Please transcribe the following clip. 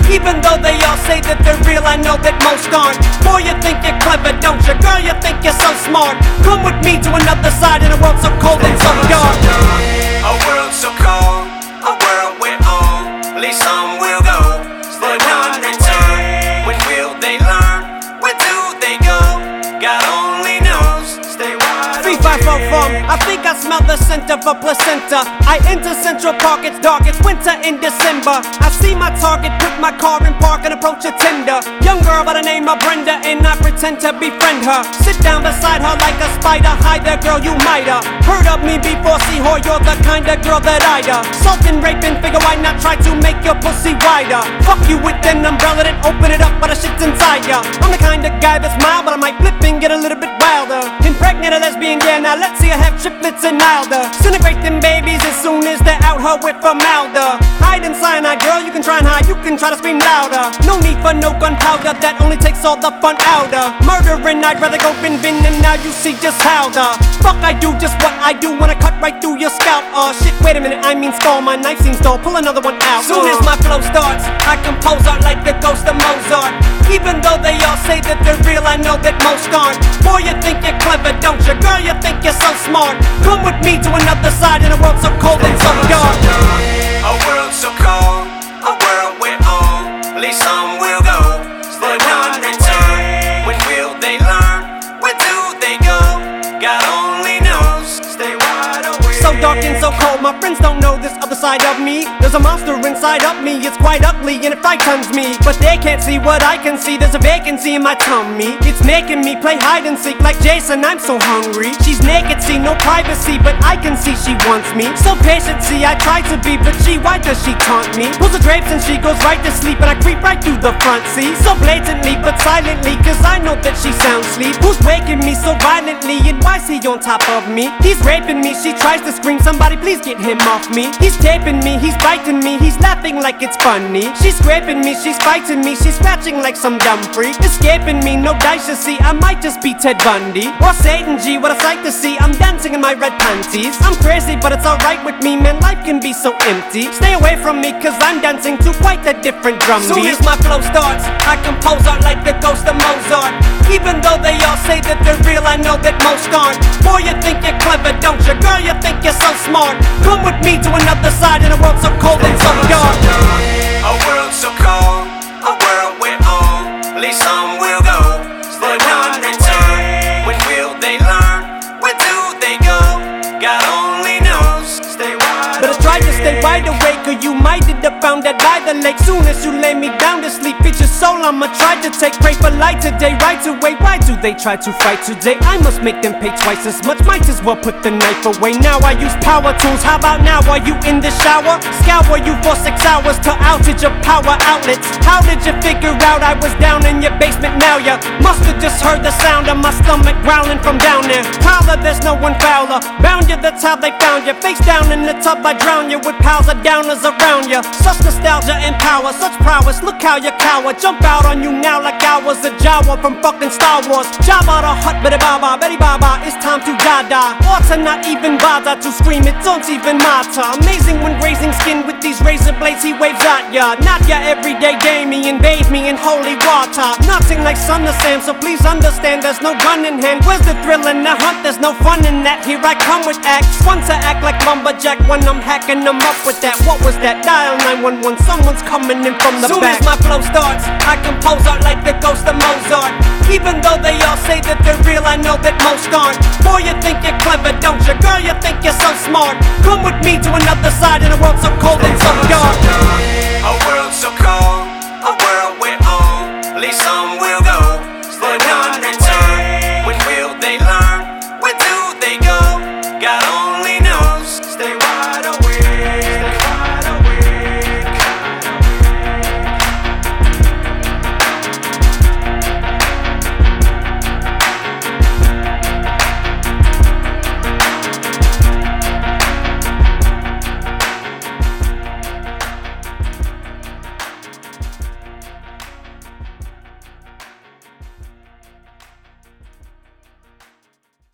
Even though they all say that they're real, I know that most aren't. Boy, you think you're clever, don't you? Girl, you think you're so smart. Come with me to another side in a world so cold and so dark. A world so cold, a world where only some will go. But none return. When will they learn? Where do they go? God only knows. Stay wide awake. 3544, I think I smell the scent of a placenta. I enter Central Park, it's dark, it's winter in December. I see my target, put my car in park and approach a tender. Young girl by the name of Brenda, and I pretend to befriend her. Sit down beside her like a spider. Hi there girl, you might've heard of me before. See whore, you're the kind of girl that I'd assaultin', raping, figure why not try to make your pussy wider. Fuck you with an umbrella, then open it up, but the shit's inside ya. I'm the kind of guy that's mild, but I might flip and get a little bit wilder. Impregnate a lesbian, yeah, now let's see her have triplets and milder. Disintegrate them babies as soon as they're out her with formaldehyde. Hide in cyanide, girl, you can try and hide, you can try to scream louder. No need for no gunpowder, that only takes all the fun out of murdering. I'd rather go bin, and now you see just how the fuck I do just what I do when I cut right through your scalp. Oh shit, wait a minute, I mean skull, my knife seems dull, pull another one out. Soon as my flow starts, I compose art like the ghost of Mozart. Even though they all say that they're real, I know that most aren't. Boy, you think you're clever, don't you? Girl, you think you're so smart. Come with me to another side in a world so cold and so dark. A world so cold, a world where only some will go. But none return. When will they learn? Where do they go? God only knows. Stay wide awake. So dark and so cold, my friends don't know this other side of me. There's a monster inside of me, it's quite ugly and it frightens me. But they can't see what I can see, there's a vacancy in my tummy. It's making me play hide and seek like Jason, I'm so hungry. She's naked, see no privacy, but I can see she wants me. So patient, see I try to be, but why does she taunt me? Pulls the drapes and she goes right to sleep, and I creep right through the front seat. So blatantly, but silently, cause I know that she sound asleep. Who's waking me so violently, and why's he on top of me? He's raping me, she tries to scream, somebody please get him off me. He's taping me, he's biting me, he's laughing like it's funny. She's scraping me, she's fighting me, she's scratching like some dumb freak. Escaping me, no dice to see, I might just be Ted Bundy or Satan G, what a sight to see. I'm dancing in my red panties. I'm crazy, but it's alright with me, man, life can be so empty. Stay away from me, cause I'm dancing to quite a different drum beat. Soon as my flow starts, I compose art like the ghost of Mozart. Even though they all say that they're real, I know that most aren't. Boy, you think you're clever, don't you? Girl, you think you're so smart. Come with me to another side in a world so cold and so dark. A world so cold, a world where only some will go. But none return. When will they learn? Where do they go? God only knows. Stay wide But I tried to stay wide awake, or you might end up found dead by the lake. Soon as you lay me down to sleep, it's your soul I'ma try to take. Pray for light today, right away. Why do they try to fight today? I must make them pay twice as much, might as well put the knife away. Now I use power tools, how about now? Are you in the shower? Scour you for 6 hours to outage your power outlets. How did you figure out I was down in your basement? Now you must have just heard the sound of my stomach growling from down there. Prowler, there's no one fouler. Bound you, that's how they found you. Face down in the tub, I drown you with piles of downers around you. Such nostalgia and power, such prowess, look how you cower. Jump out on you now like I was a Jawa from fucking Star Wars. Jabba the Hutt, Betty Baba, Betty Baba, it's time to die. Or to not even bother to scream, it don't even matter. Amazing when grazing skin with these razor blades he waves at ya. Not your everyday gamey and bathe me in holy water. Nothing like Son of Sam, so please understand there's no gun in hand. Where's the thrill in the hunt? There's no fun in that. Here I come with acts, one to act like lumberjack when I'm hacking them up with that. What was that? Dial 911, someone's coming in from the back. Soon as my flow starts, I compose art like the ghost of Mozart. Even though they all say that they're real, I know that most aren't. Boy, you think you're clever, don't you? Girl, you think you're so smart. Come with me to another side in a world so cold and so dark.